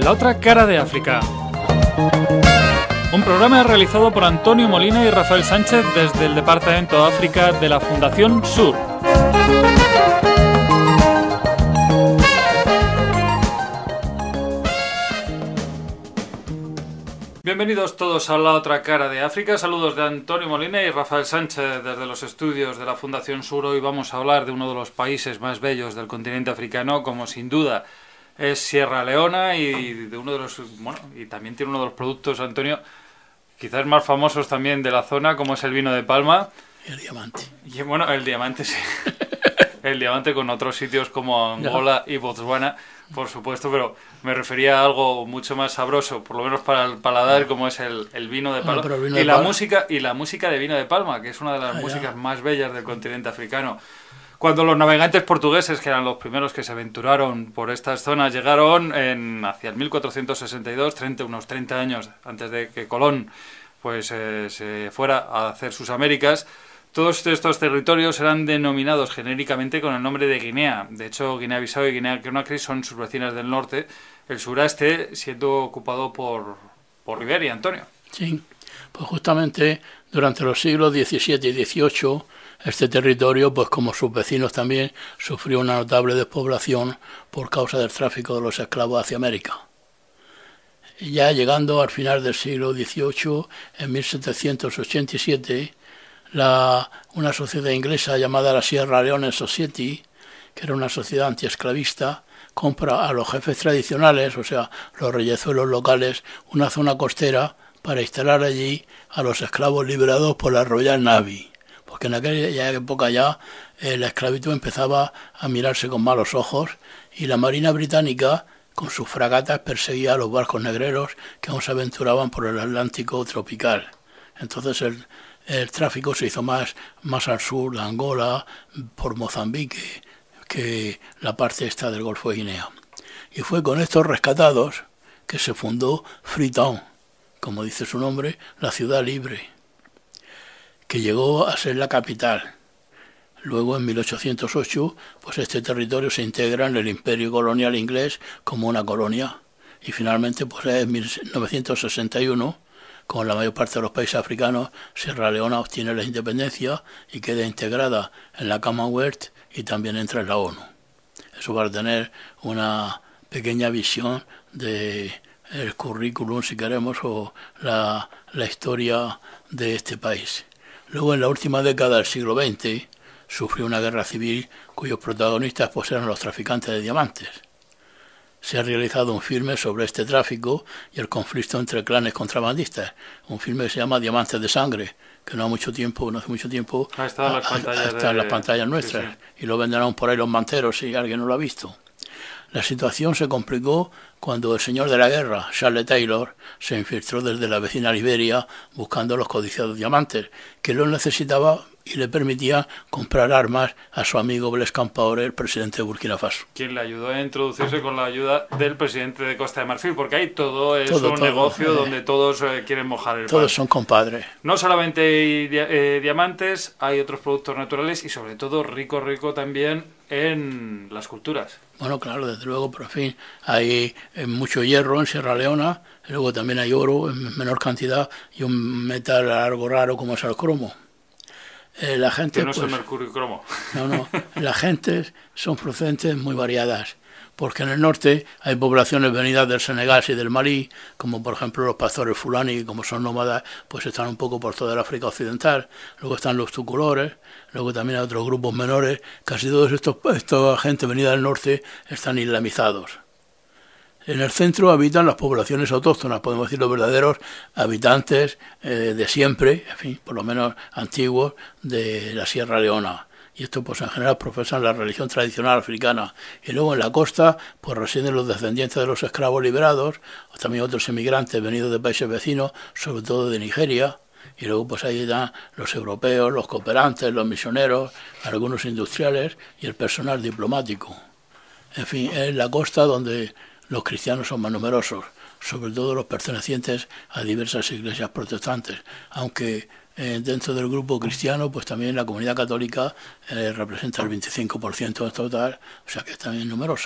La otra cara de África. Un programa realizado por Antonio Molina y Rafael Sánchez desde el Departamento de África de la Fundación Sur. Bienvenidos todos a La otra cara de África. Saludos de Antonio Molina y Rafael Sánchez desde los estudios de la Fundación Sur. Hoy vamos a hablar de uno de los países más bellos del continente africano, como sin duda es Sierra Leona, y de uno de los, y también tiene uno de los productos, Antonio, quizás más famosos también de la zona, como es el vino de palma. El diamante. Y el diamante, sí. El diamante, con otros sitios como Angola y Botswana, por supuesto, pero me refería a algo mucho más sabroso, por lo menos para el paladar, como es el vino de palma. Y la música de vino de palma, que es una de las músicas más bellas del continente africano. Cuando los navegantes portugueses, que eran los primeros que se aventuraron por estas zonas, llegaron hacia el 1462, unos 30 años antes de que Colón se fuera a hacer sus Américas, todos estos territorios eran denominados genéricamente con el nombre de Guinea. De hecho, Guinea-Bissau y Guinea-Conakry son sus vecinas del norte, el sureste siendo ocupado por Liberia, Antonio. Sí, pues justamente durante los siglos XVII y XVIII este territorio, pues como sus vecinos también, sufrió una notable despoblación por causa del tráfico de los esclavos hacia América. Y ya llegando al final del siglo XVIII, en 1787, una sociedad inglesa llamada la Sierra Leone Society, que era una sociedad antiesclavista, compra a los jefes tradicionales, o sea, los reyezuelos locales, una zona costera para instalar allí a los esclavos liberados por la Royal Navy, porque en aquella época ya la esclavitud empezaba a mirarse con malos ojos y la Marina Británica con sus fragatas perseguía a los barcos negreros que aún se aventuraban por el Atlántico tropical. Entonces el tráfico se hizo más al sur de Angola, por Mozambique, que la parte esta del Golfo de Guinea. Y fue con estos rescatados que se fundó Freetown, como dice su nombre, la ciudad libre, que llegó a ser la capital. Luego, en 1808, pues este territorio se integra en el imperio colonial inglés como una colonia. Y finalmente, pues en 1961, con la mayor parte de los países africanos, Sierra Leona obtiene la independencia y queda integrada en la Commonwealth y también entra en la ONU. Eso para tener una pequeña visión de el currículum, si queremos, o la historia de este país. Luego, en la última década del siglo XX, sufrió una guerra civil cuyos protagonistas pues eran los traficantes de diamantes. Se ha realizado un filme sobre este tráfico y el conflicto entre clanes contrabandistas, un filme que se llama Diamantes de Sangre, que no hace mucho tiempo está en las pantallas nuestras, sí. Y lo venderán por ahí los manteros si alguien no lo ha visto. La situación se complicó cuando el señor de la guerra, Charles Taylor, se infiltró desde la vecina Liberia buscando los codiciados diamantes, que los necesitaba y le permitía comprar armas a su amigo Blaise Compaoré, el presidente de Burkina Faso. Quien le ayudó a introducirse con la ayuda del presidente de Costa de Marfil, porque ahí todo es un negocio donde todos quieren mojar el pan. Todos son compadres. No solamente hay diamantes, hay otros productos naturales y sobre todo rico también en las culturas. Bueno, claro, desde luego, pero en fin, hay mucho hierro en Sierra Leona, luego también hay oro en menor cantidad y un metal algo raro como es el cromo. La gente, que no es el mercurio cromo. No, las gentes son procedentes muy variadas, porque en el norte hay poblaciones venidas del Senegal y del Malí, como por ejemplo los pastores fulani, que como son nómadas, pues están un poco por toda el África Occidental. Luego están los tuculores, luego también hay otros grupos menores. Casi todos esta gente venida del norte están islamizados. En el centro habitan las poblaciones autóctonas, podemos decir los verdaderos habitantes de siempre, en fin, por lo menos antiguos, de la Sierra Leona. Y estos pues en general profesan la religión tradicional africana. Y luego en la costa pues residen los descendientes de los esclavos liberados, o también otros inmigrantes venidos de países vecinos, sobre todo de Nigeria. Y luego pues ahí están los europeos, los cooperantes, los misioneros, algunos industriales y el personal diplomático. En fin, es la costa donde los cristianos son más numerosos, sobre todo los pertenecientes a diversas iglesias protestantes, aunque dentro del grupo cristiano pues también la comunidad católica representa el 25% en total, o sea que es también numerosa.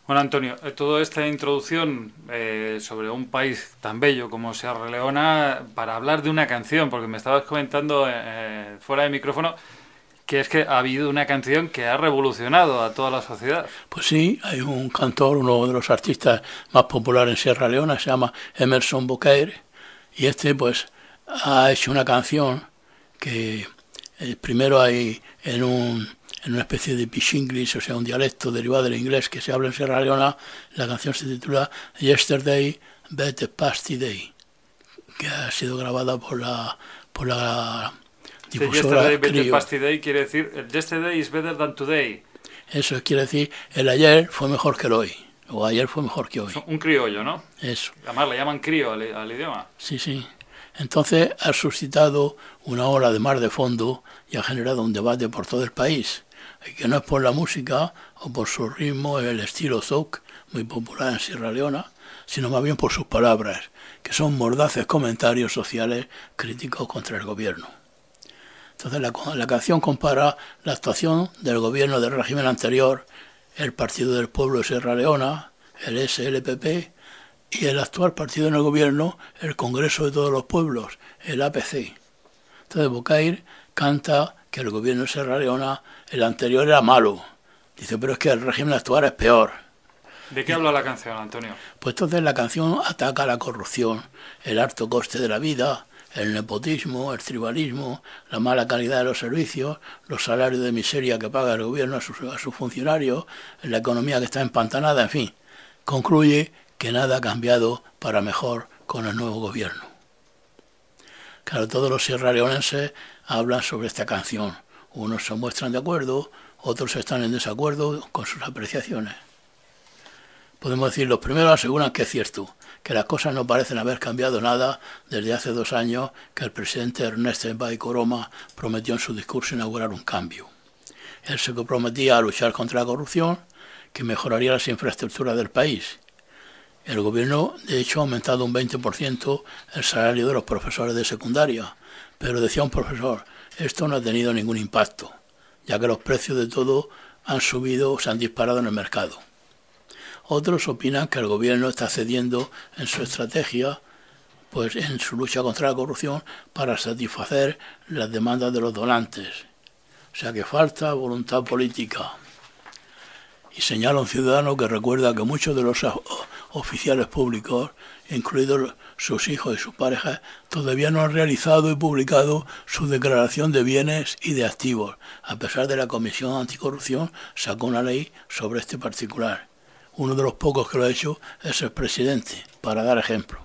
Bueno, Antonio, toda esta introducción sobre un país tan bello como Sierra Leona, para hablar de una canción, porque me estabas comentando fuera de micrófono que es que ha habido una canción que ha revolucionado a toda la sociedad. Pues sí, hay un cantor, uno de los artistas más populares en Sierra Leona, se llama Emerson Bocaire, y este pues ha hecho una canción que primero hay en una especie de Pish-English, o sea, un dialecto derivado del inglés que se habla en Sierra Leona. La canción se titula Yesterday, Better Past Day, que ha sido grabada por la difusora Yesterday, better Crio. past today quiere decir yesterday is better than today. Eso quiere decir el ayer fue mejor que el hoy, o ayer fue mejor que hoy. Un criollo, ¿no? Eso. Además le llaman crío al idioma. Sí, sí. Entonces ha suscitado una ola de mar de fondo y ha generado un debate por todo el país, y que no es por la música o por su ritmo, el estilo zouk, muy popular en Sierra Leona, sino más bien por sus palabras, que son mordaces comentarios sociales críticos contra el gobierno. Entonces la canción compara la actuación del gobierno del régimen anterior, el Partido del Pueblo de Sierra Leona, el SLPP, y el actual partido en el gobierno, el Congreso de Todos los Pueblos, el APC. Entonces Bocaire canta que el gobierno de Sierra Leona, el anterior era malo. Dice, pero es que el régimen actual es peor. ¿De qué habla la canción, Antonio? Pues entonces la canción ataca la corrupción, el alto coste de la vida, el nepotismo, el tribalismo, la mala calidad de los servicios, los salarios de miseria que paga el gobierno a sus funcionarios, la economía que está empantanada, en fin. Concluye que nada ha cambiado para mejor con el nuevo gobierno. Claro, todos los sierraleonenses hablan sobre esta canción. Unos se muestran de acuerdo, otros están en desacuerdo con sus apreciaciones. Podemos decir, los primeros aseguran que es cierto, que las cosas no parecen haber cambiado nada desde hace 2 años que el presidente Ernest Bai Koroma prometió en su discurso inaugurar un cambio. Él se comprometía a luchar contra la corrupción, que mejoraría las infraestructuras del país. El gobierno, de hecho, ha aumentado un 20% el salario de los profesores de secundaria, pero decía un profesor, esto no ha tenido ningún impacto, ya que los precios de todo han subido o se han disparado en el mercado. Otros opinan que el gobierno está cediendo en su estrategia, pues en su lucha contra la corrupción, para satisfacer las demandas de los donantes. O sea que falta voluntad política. Y señala un ciudadano que recuerda que muchos de los oficiales públicos, incluidos sus hijos y sus parejas, todavía no han realizado y publicado su declaración de bienes y de activos. A pesar de la Comisión Anticorrupción sacó una ley sobre este particular. Uno de los pocos que lo ha hecho es el presidente, para dar ejemplo.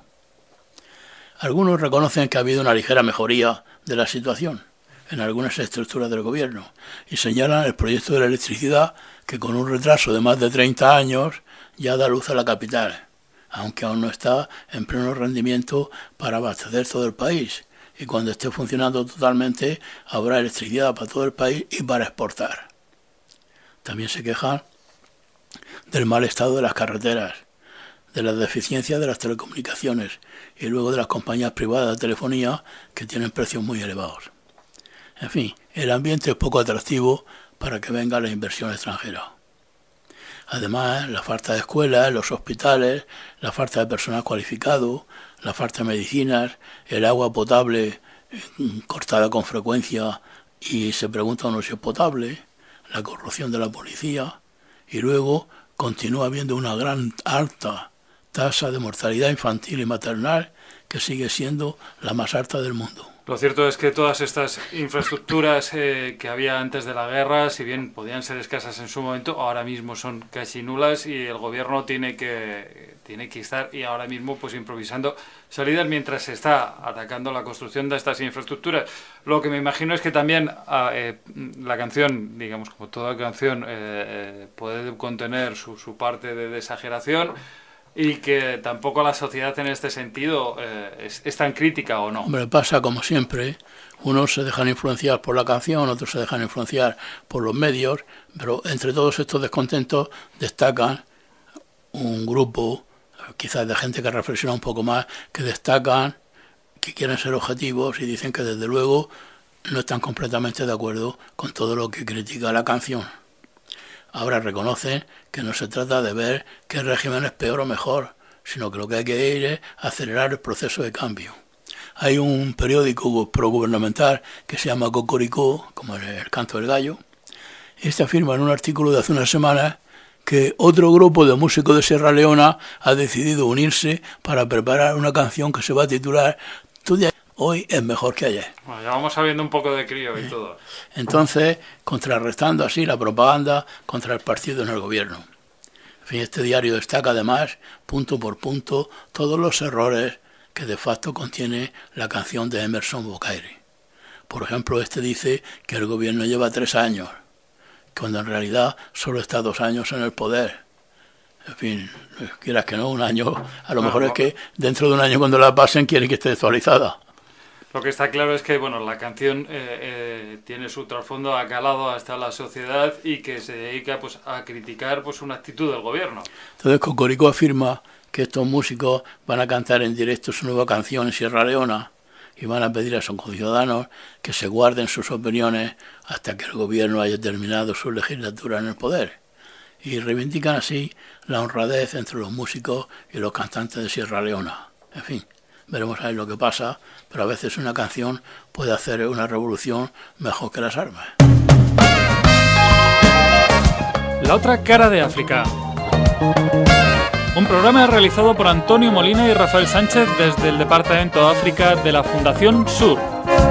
Algunos reconocen que ha habido una ligera mejoría de la situación en algunas estructuras del gobierno y señalan el proyecto de la electricidad que con un retraso de más de 30 años ya da luz a la capital, aunque aún no está en pleno rendimiento para abastecer todo el país, y cuando esté funcionando totalmente habrá electricidad para todo el país y para exportar. También se quejan del mal estado de las carreteras, de la deficiencia de las telecomunicaciones y luego de las compañías privadas de telefonía que tienen precios muy elevados. En fin, el ambiente es poco atractivo para que venga la inversión extranjera. Además, la falta de escuelas, los hospitales, la falta de personal cualificado, la falta de medicinas, el agua potable cortada con frecuencia y se pregunta uno si es potable, la corrupción de la policía, y luego continúa habiendo una gran alta tasa de mortalidad infantil y maternal que sigue siendo la más alta del mundo. Lo cierto es que todas estas infraestructuras que había antes de la guerra, si bien podían ser escasas en su momento, ahora mismo son casi nulas y el gobierno tiene que estar y ahora mismo pues improvisando salidas mientras se está atacando la construcción de estas infraestructuras. Lo que me imagino es que también la canción, digamos como toda canción, puede contener su parte de exageración. Y que tampoco la sociedad en este sentido es tan crítica, ¿o no? Hombre, pasa como siempre. Unos se dejan influenciar por la canción, otros se dejan influenciar por los medios, pero entre todos estos descontentos destacan un grupo, quizás de gente que reflexiona un poco más, que destacan, que quieren ser objetivos y dicen que desde luego no están completamente de acuerdo con todo lo que critica la canción. Ahora reconocen que no se trata de ver qué régimen es peor o mejor, sino que lo que hay que ir es acelerar el proceso de cambio. Hay un periódico progubernamental que se llama Cocoricó, como el canto del gallo. Este afirma en un artículo de hace unas semanas que otro grupo de músicos de Sierra Leona ha decidido unirse para preparar una canción que se va a titular "Tú de hoy es mejor que ayer". Bueno, ya vamos sabiendo un poco de crío y todo. Entonces, contrarrestando así la propaganda contra el partido en el gobierno. En fin, este diario destaca además, punto por punto, todos los errores que de facto contiene la canción de Emerson Bocaire. Por ejemplo, este dice que el gobierno lleva 3 años, cuando en realidad solo está 2 años en el poder. En fin, quieras que no, un año, a lo mejor es que dentro de un año cuando la pasen quieren que esté actualizada. Lo que está claro es que bueno, la canción tiene su trasfondo, ha calado hasta la sociedad y que se dedica pues, a criticar pues, una actitud del gobierno. Entonces Cocorico afirma que estos músicos van a cantar en directo su nueva canción en Sierra Leona y van a pedir a sus conciudadanos que se guarden sus opiniones hasta que el gobierno haya terminado su legislatura en el poder. Y reivindican así la honradez entre los músicos y los cantantes de Sierra Leona. En fin, veremos a ver lo que pasa, pero a veces una canción puede hacer una revolución mejor que las armas. La otra cara de África. Un programa realizado por Antonio Molina y Rafael Sánchez desde el Departamento de África de la Fundación Sur.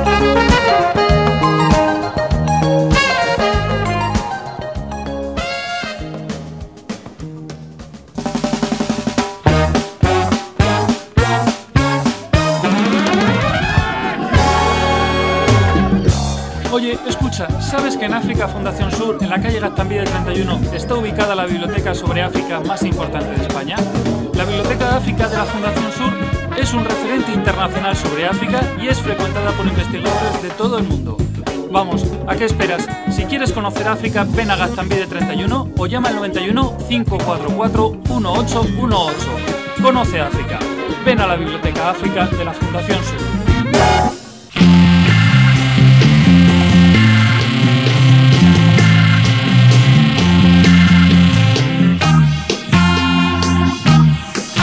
Oye, escucha, ¿sabes que en África Fundación Sur, en la calle Gaztambide 31, está ubicada la biblioteca sobre África más importante de España? La Biblioteca de África de la Fundación Sur es un referente internacional sobre África y es frecuentada por investigadores de todo el mundo. Vamos, ¿a qué esperas? Si quieres conocer África, ven a Gaztambide 31 o llama al 91 544 1818. Conoce África. Ven a la Biblioteca África de la Fundación Sur.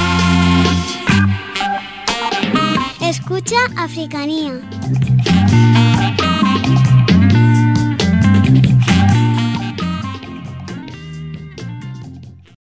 Escucha Africanía.